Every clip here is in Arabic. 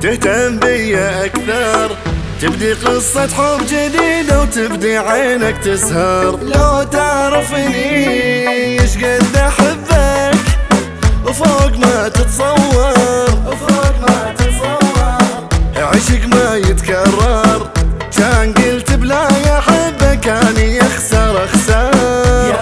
تهتم بيا أكثر، تبدي قصة حب جديدة وتبدي عينك تسهر. لو تعرفني ايش قد أحبك وفوق ما تتصور، وفوق ما تتصور، عشق ما يتكرر. كان قلت بلا يا حبك كان يخسر أخسر.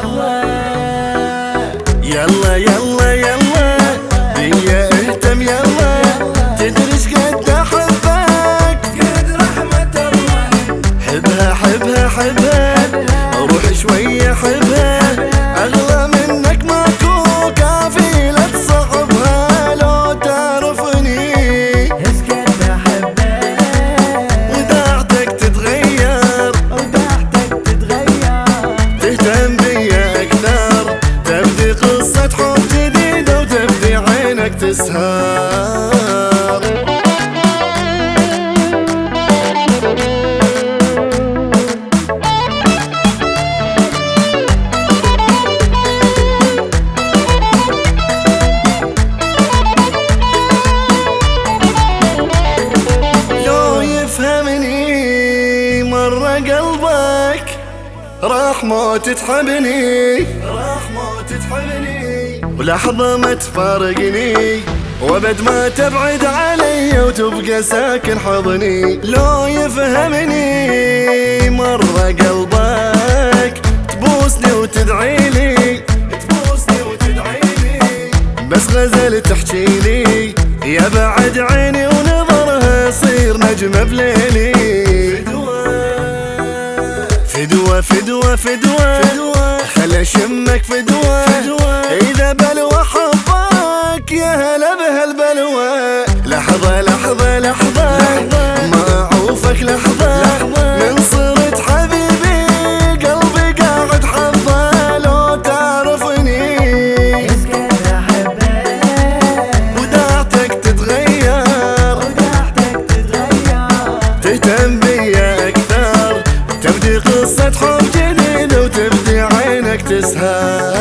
يلا يلا يلا بيا اهتم يلا، تدري ايش قد أحبك قد رحمة الله. حبها حبها حبها روح شوية حبها، أغلى منك ماكو كافي لا تصعبها. لو تعرفني ايش قد احبك وداعتك تتغير، وداعتك تتغير، تهتم بيا أكثر، تبدي قصة حب جديدة وتبدي عينك تسهر. لو يفهمني مرة قلبك راح موت تحبني، راح موت تحبني، ولحظة ما تفارقني، وابد ما تبعد علي وتبقى ساكن حضني. لو يفهمني مرة قلبك تبوسني وتدعيلي، تبوسني وتدعيلي، بس غزل تحكيلي يا بعد عيني ونظرها يصير نجم بليلي. فدوة فدوة فدوة فدوة خل اشمك فدوة، اذا بلوى حبك يا هلا بهالبلوى. لحظة لحظة لحظة ما اعوفك لحظة، من صرت حبيبي قلبي قاعد حظة. لو تعرفني ايش قد احبك وداعتك تتغير، وداعتك تتغير، تهتم بيا أكثر، تبدي قصة حب جديدة وتبدي عينك تسهر.